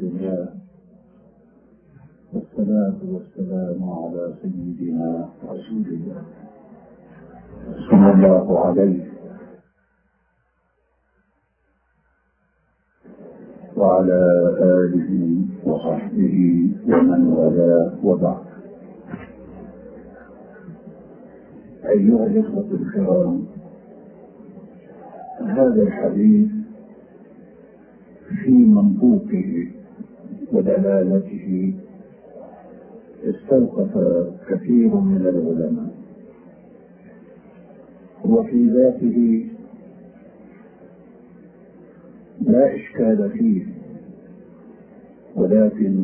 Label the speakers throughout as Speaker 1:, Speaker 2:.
Speaker 1: لله، والصلاة والسلام على سيدنا رسول الله صلى الله عليه وعلى آله وصحبه ومن والاه، وبعد. أيها الإخوة الكرام، هذا الحديث في منطوقه ودلالته استوقف كثير من العلماء، وفي ذاته لا إشكال فيه، ولكن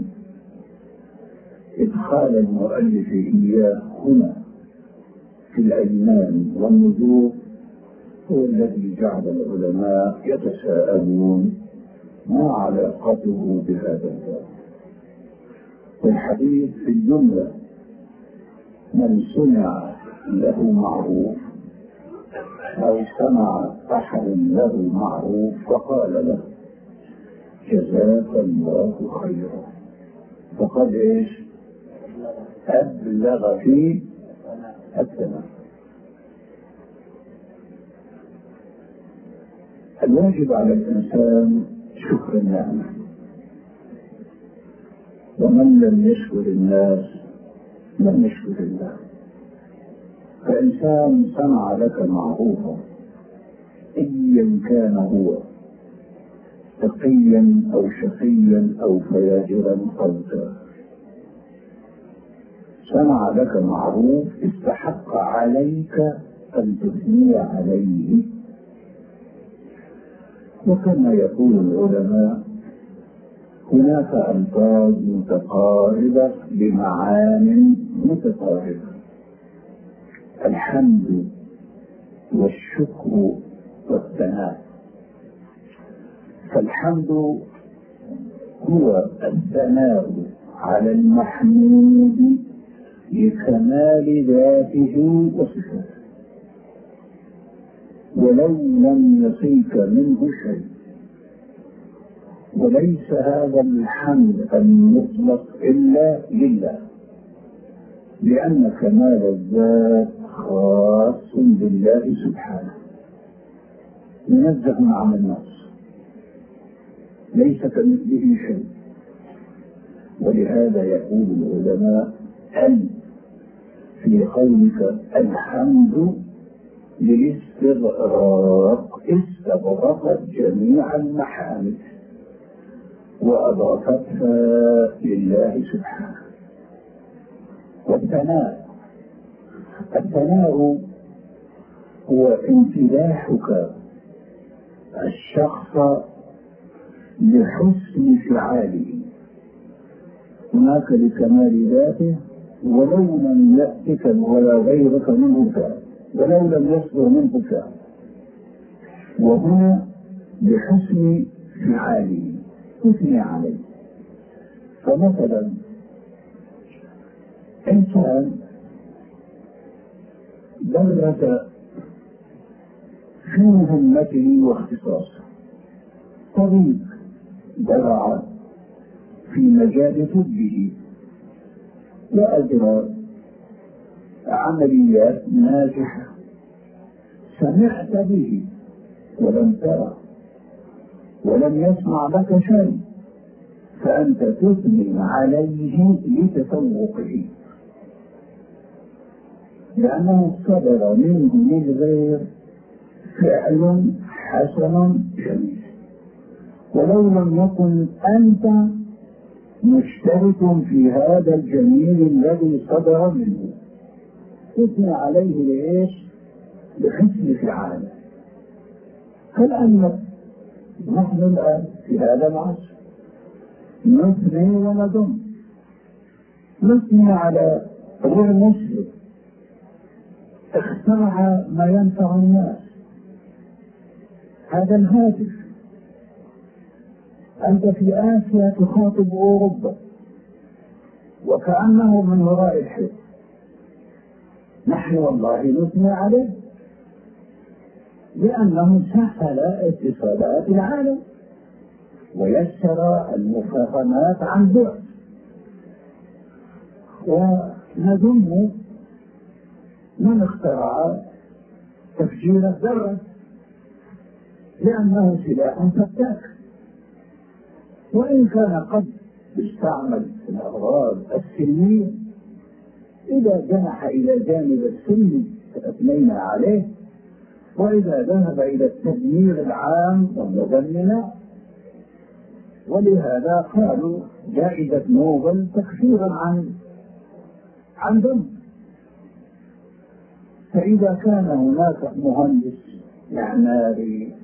Speaker 1: إدخال المؤلف إياه هنا في الأيمان والنذور هو الذي جعل العلماء يتساءلون ما علاقته بهذا الباب. والحديث في الجملة: من سمع له معروف أو سمع أحد له معروف فقال له جزاك الله خيرا فقد إيش؟ أبلغ في التمام. الواجب على الإنسان شكر النعمة، ومن لم يشكر الناس لم يشكر الله. فإنسان صنع لك معروفا أيا كان هو، تقيا أو شقيا أو فاجرا أو كافرا، صنع لك معروف استحق عليك أن تثني عليه. وكما يقول العلماء هناك ألفاظ متقاربة بمعان متقاربة: الحمد والشكر والثناء. فالحمد هو الثناء على المحمود لكمال ذاته وصفاته، ولو لم يصيك منه شيء. وليس هذا الحمد المطلق إلا لله، لأن كمال الذات خاص بالله سبحانه، منزه عن النقص، ليس كمثله شيء. ولهذا يقول العلماء أن في قولك الحمد للاستغراق استغرقت جميع المحامد وأضافتها لله سبحانه. والثناء هو امتداحك الشخص لحسن فعاله، هناك لكمال ذاته ولو لم يأتك ولا غيرك منه فعل، ولو لم يصدر منه فعل، وهنا بحسن فعاله تثني عليه. فمثلا إنسان درس في مهمته واختصاصه، طبيب درع في مجال طبه وأجرى عمليات ناجحة، سمعت به ولم ترى ولم يسمع لك شيء، فأنت تثني عليه لتفوقه، لأنه صدر منه للغير فعل حسن جميل، ولو لم يكن أنت مشترك في هذا الجميل الذي صدر منه، تثني عليه لإيش؟ بحسن فعاله. فالآن نحن الآن في هذا العصر نثني ونذم، نثني على غير مسلم اخترع ما ينفع الناس. هذا الهاتف، أنت في آسيا تخاطب أوروبا وكأنه من وراء الحيط، نحن والله نثني عليه لأنه سهل اتصالات العالم، ويسر المفاهمات عن بعد. ونذم من اخترع تفجير الذرة لأنه سلاح فتاك، وإن كان قد يستعمل في الأغراض السلمية. إذا جنح إلى جانب السلم فأثنينا عليه، وإذا ذهب إلى التدمير العام والمدمنة. ولهذا قالوا جائزة نوبل تكفيرا عن ذنب. فإذا كان هناك مهندس معماري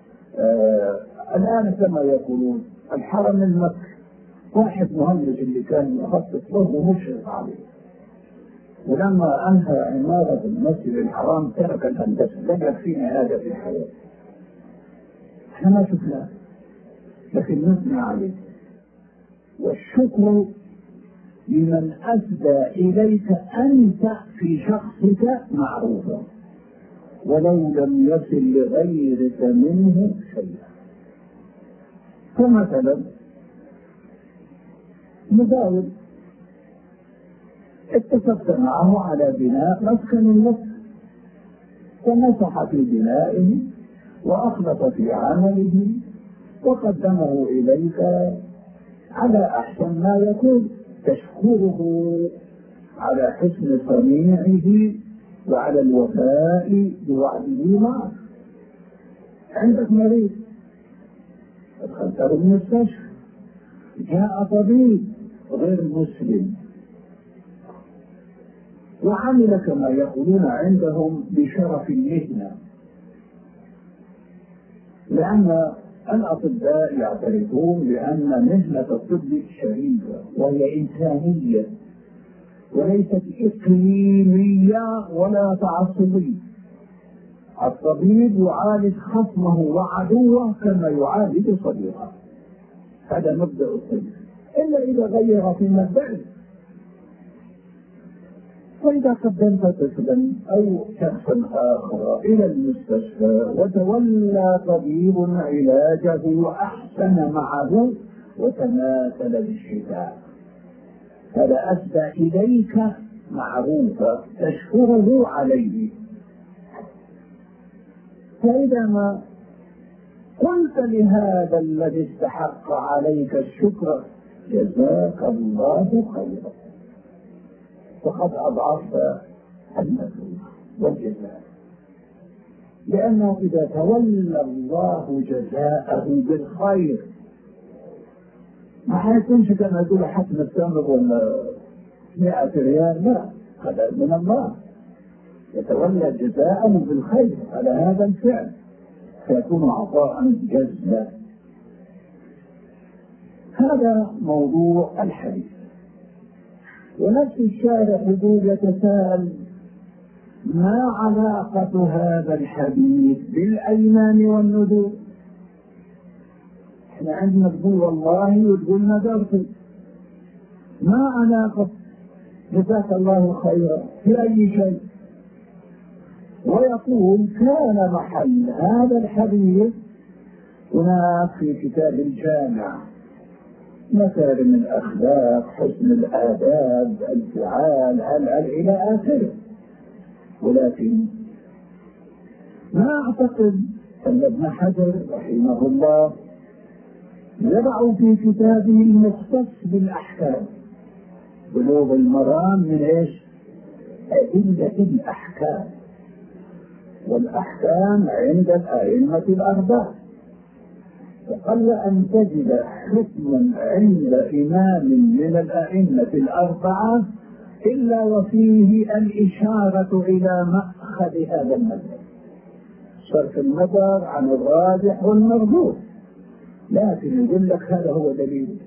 Speaker 1: الآن كما يقولون الحرم المكي، واحد مهندس اللي كان يخطط له مشرف عليه، ولما أنهى عمارة المسجد الحرام ترك الهندسة، لم يكفينا هذا في الحياة. احنا ما شفناه لكن نثنى عليه. والشكر لمن أسدى إليك أنت في شخصك معروفا ولو لم يصل لغيرك منه شيئا. فمثلا مداول اتفقت معه على بناء مسكن لك، فنصح في بنائه وأخلص في عمله وقدمه إليك على أحسن ما يكون، تشكره على حسن صنيعه وعلى الوفاء بوعده معك. عندك مريض أدخلته المستشفى، جاء طبيب غير مسلم وعمل كما يقولون عندهم بشرف المهنة، لأن الأطباء يعترفون بأن مهنة الطب شريفة وهي إنسانية وليست إقليمية ولا تعصبية. الطبيب يعالج خصمه وعدوه كما يعالج صديقه، هذا مبدأ الطب، إلا إذا غير في مبدأه. وإذا قدمت طفلا أو شخصا آخر إلى المستشفى وتولى طبيب علاجه وأحسن معه وتماثل بالشفاء، فلا أسدى إليك معروفا تشكره عليه. فإذا ما قلت لهذا الذي استحق عليك الشكر جزاك الله خيرا، فقد أضعفت المثوبة والجزاء، لأنه إذا تولى الله جزاءه بالخير ما حيكونش كما يقول حتم التمر ولا 100 ريال، لا، هذا من الله، يتولى جزاءه بالخير على هذا الفعل فيكون عطاء جزلا. هذا موضوع الحديث. ونفس الشارح يقول يتساءل ما علاقة هذا الحديث بالأيمان والنذور؟ احنا عندنا تقول والله وتقول نذرت، ما علاقة جزاك الله خيرا في أي شيء؟ ويقول كان محل هذا الحديث هناك في كتاب الجامع، مكارم الأخلاق، حسن الآداب، الفعال، إلى آخره. ولكن ما أعتقد أن ابن حجر رحمه الله يضع في كتابه المختص بالأحكام بلوغ المرام من إيش؟ أدلة الأحكام، والأحكام عند الأئمة الأربعة، فقل أن تجد حكما عند إمام من الأئمة الأربعة إلا وفيه الإشارة إلى مأخذ هذا المذهب، صرف النظر عن الراجح والمرجوح، لكن يقول لك هذا هو دليل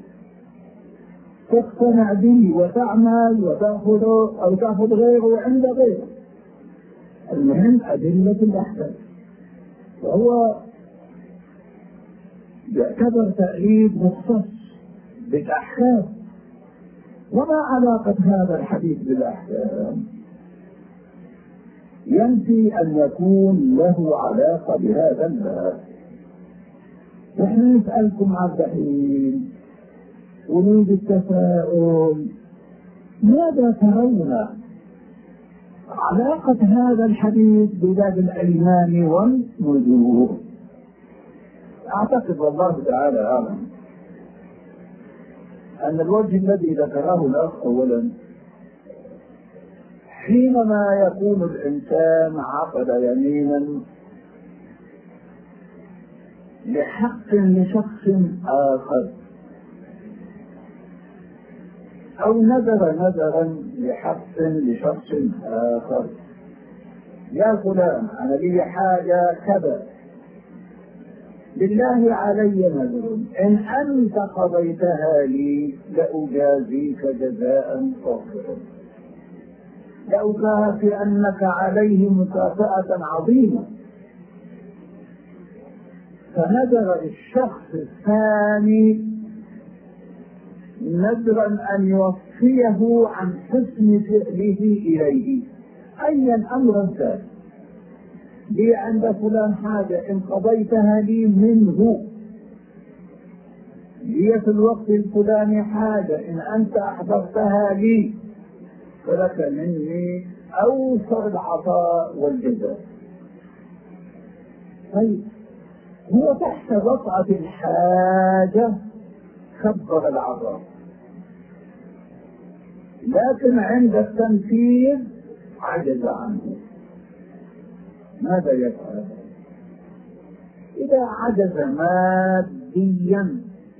Speaker 1: تقتنع به وتعمل وتأخذه أو تأخذ غيره عند غيره. المهم أدلة الأحكام، وهو يعتبر تأليف مختص بالأحكام. وما علاقة هذا الحديث بالأحكام؟ ينفي أن يكون له علاقة بهذا الباب، نحن نسألكم عن الدحين ونريد التساؤل، ماذا ترون علاقة هذا الحديث بباب الأيمان والنذور؟ أعتقد والله تعالى أعلم أن الوجه الذي ذكره الأخ أولا، حينما يكون الإنسان عقد يمينا لحق لشخص آخر أو نذرا لحق لشخص آخر، يا فلان أنا لي حاجة كذا بالله علي نذر، إن أنت قضيتها لي لأجازيك جزاء صافرا، لأكافئ أنك عليه مكافأة عظيمة. فنذر الشخص الثاني نذرا أن يوفيه عن حسن فعله إليه أيا أمرا كان، لي عند فلان حاجة إن قضيتها لي منه، لي في الوقت الفلاني حاجة إن أنت أحضرتها لي فلك مني أوفر العطاء والجزاء. طيب هو تحت وطأة الحاجة كبر العطاء، لكن عند التنفيذ عجز عنه. ماذا يفعل؟ إذا عجز ماديا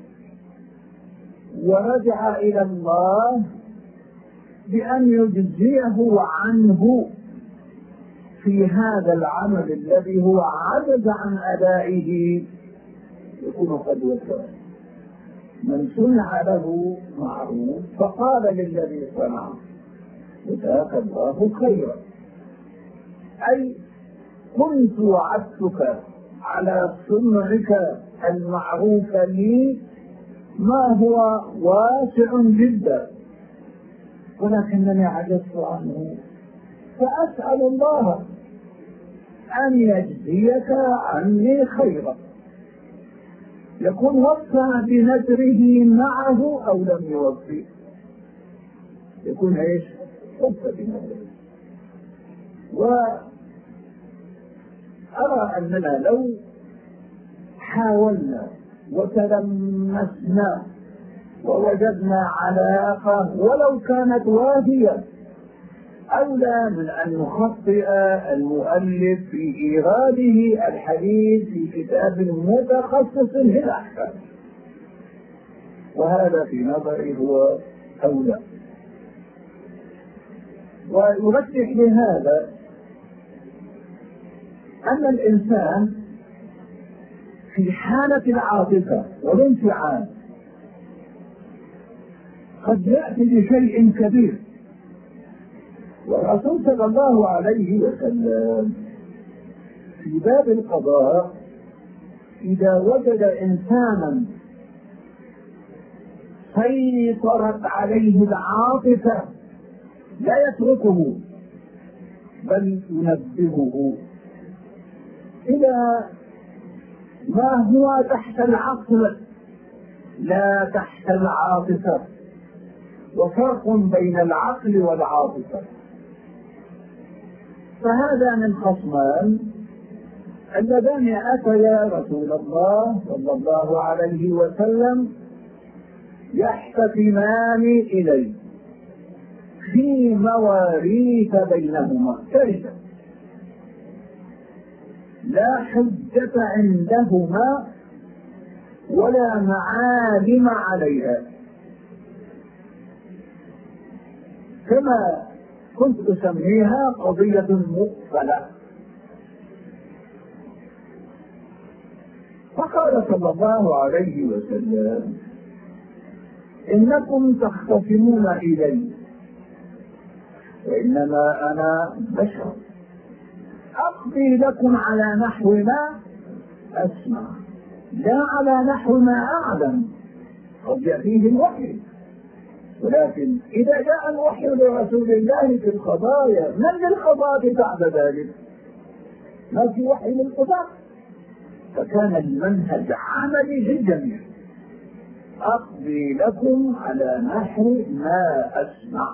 Speaker 1: ورجع إلى الله بأن يجزيه عنه في هذا العمل الذي هو عجز عن أدائه، يكون قد وفى. من صنع له معروف فقال للذي صنع جزاك الله خيرا، أي كنت وعدتك على صنعك المعروف لي ما هو واسع جدا ولكنني عجزت عنه، فأسأل الله أن يجزيك عني خيرا. يكون وفى بنذره معه أو لم يوفي، يكون ايش؟ وفى بنذره. وأرى أننا لو حاولنا وتلمسنا ووجدنا علاقة ولو كانت واهية، أولى من أن يخطئ المؤلف في إيراده الحديث في كتاب متخصص في الأحكام، وهذا في نظري هو أولى. ويرجح لهذا أن الإنسان في حالة العاطفة والانفعال قد يأتي بشيء كبير، والرسول صلى الله عليه وسلم في باب القضاء إذا وجد إنسانا سيطرت عليه العاطفة لا يتركه بل ينبهه إلى ما هو تحت العقل لا تحت العاطفة، وفرق بين العقل والعاطفة. فهذا من خصمان اللذان أتيا رسول الله صلى الله عليه وسلم يحتكمان إليه في مواريث بينهما كرهة لا حجة عندهما ولا معالم عليها، كما كنت أسميها قضية مقفلة. فقال صلى الله عليه وسلم إنكم تختصمون إلي وإنما أنا بشر أقضي لكم على نحو ما أسمع لا على نحو ما أعلم. قد يأتيه الوحي، ولكن إذا جاء الوحي لرسول الله في القضايا من للقضاء بعد ذلك؟ ما في وحي للقضاء، فكان المنهج عملي للجميع. أقضي لكم على نحو ما أسمع،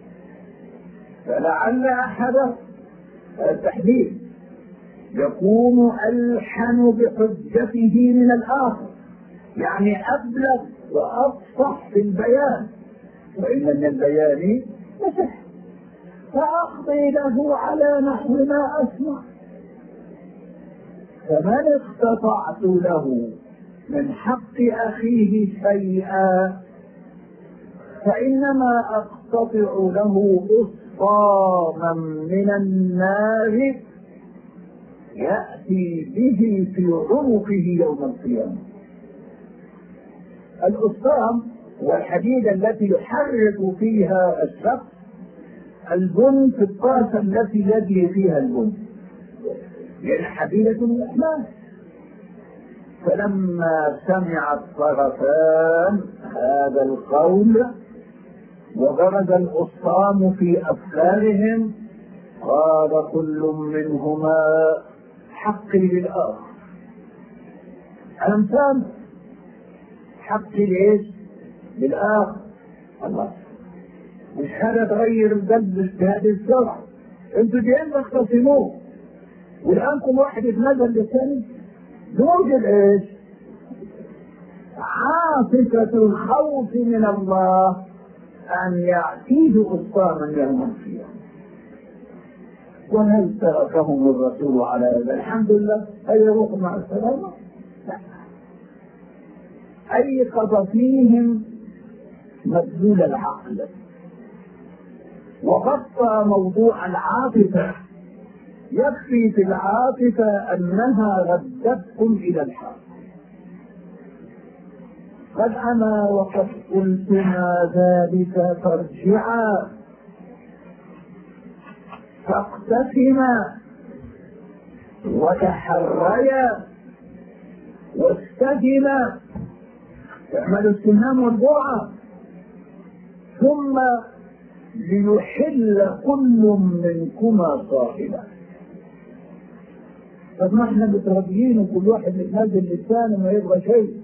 Speaker 1: فلعل أحد التحديد يكون ألحن بحجته من الآخر، يعني أبلغ وأفصح في البيان، وإن من البيان لسحر، فأقضي له على نحو ما أسمع. فمن اقتطعت له من حق أخيه شيئا فإنما أقتطع له أسطاما من النار يأتي به في عنقه يوم القيامة. الأسطام والحديد التي يحرك فيها الشخص البن في الطاسة التي يجري فيها البن، لأن حديدة الإحماس. فلما سمع الطرفان هذا القول وغرز الأسطام في أفكارهم قال كل منهما حقي للآخر. الإنسان حقي ليش؟ للآخر. الله مش هذا تغير القلب باجتهاد الشرع، انتوا جايين تختصموه والآن كل واحد يتنازل للثاني. يوجد ايش؟ عاطفة الخوف من الله أن يأتيه أسطاما يوم القيامة. وهل تركهم الرسول على هذا؟ الحمد لله. هل يروح مع السلامة؟ لا. أيقظ فيهم مدلول العقل وغطى موضوع العاطفة. يكفي في العاطفة أنها ردتكم إلى الحق. قد أنا وقد قلتما ذلك فارجعا فاقتسما وتحريا واستهما، تعملوا السهام والبرعة، ثم ليحل كل منكما صاحبه. طب ما احنا متربيين وكل واحد يتنزل لسانه ما يبغى شيء.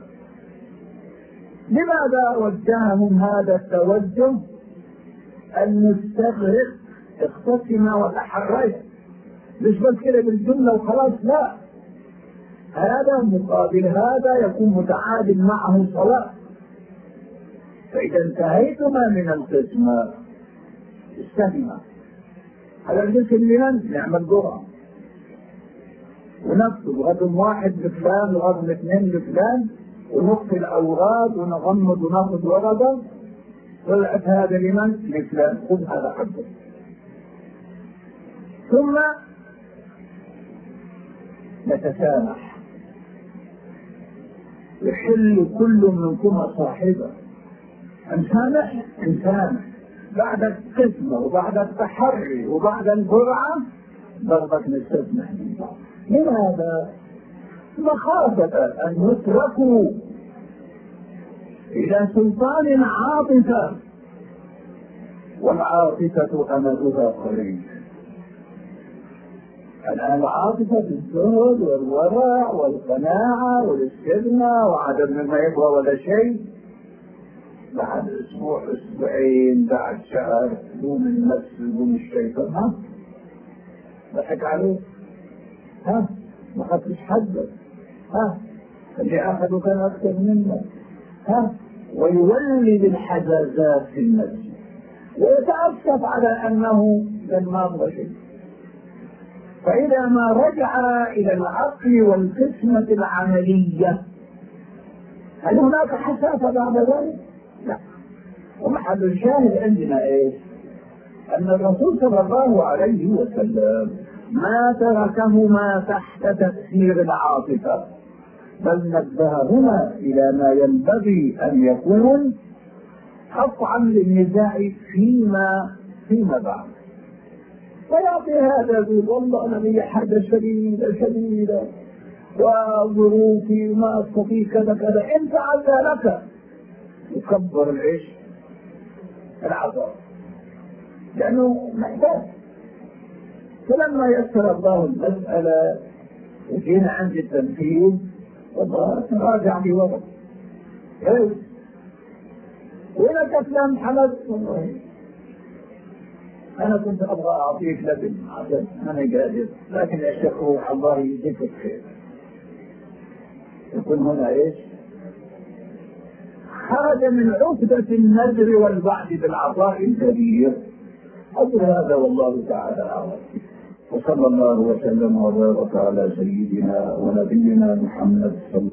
Speaker 1: لماذا وجههم هذا التوجه؟ أن نستغرق اقتسم وتحريت، مش بس كده بالجملة وخلاص، لا، هذا مقابل هذا يكون متعادل معه سواء. فإذا انتهيتما من القسمة استهما. على الجسم لمن؟ نعمل جرعة ونكتب غد واحد لفلان وغد اثنين لفلان ونخفي الأوراد ونغمض وناخذ ورقة، طلعت هذا لمن؟ لفلان، خذ هذا حقه. ثم نتسامح، يحل كل منكما صاحبه. نسامح إنسان بعد القسمة وبعد التحري وبعد الجرعة ضربة نستسمح من بعض. لماذا؟ مخافة أن يتركوا إلى سلطان عاطفة، والعاطفة أمدها قريب. الآن العاطفة بالزهد والورع والقناعة والاستغناء وعدم ما يبغى ولا شيء، بعد أسبوع أسبوعين بعد شهر بدون النفس بدون الشيطان، ها ضحك عليه، ها ما خدتش حدك، ها اللي أخذوا كان أكثر منك، ها ويولد الحزازات في النفس ويتأسف على أنه لن ما أبغى شيء. فإذا ما رجع إلى العقل والقسمة العملية هل هناك حساسة بعد ذلك؟ لا. ومحل الشاهد عندنا ايش؟ أن الرسول صلى الله عليه وسلم ما تركهما تحت تأثير العاطفة، بل نبههما إلى ما ينبغي أن يكون قطعا للنزاع فيما بعد. ويعطي هذا يقول والله أنا لي حاجة شديدة وظروفي ما أستطيع كذا كذا، إن فعلت لك يكبر العيش العطاء لأنه محتاج. فلما يسر الله المسألة وجينا عند التنفيذ والله تراجع لي ورق ولا كلام حمد والله أنا كنت أبغى أعطيك لبن عشان أنا قادر، لكن يا شيخ روح الله يجزيك الخير. يكون هنا إيش؟ خرج من عقدة النذر والوعد بالعطاء الكبير. أقول هذا والله تعالى أعلم، وصلى الله وسلم وبارك على سيدنا ونبينا محمد صلى الله عليه وسلم.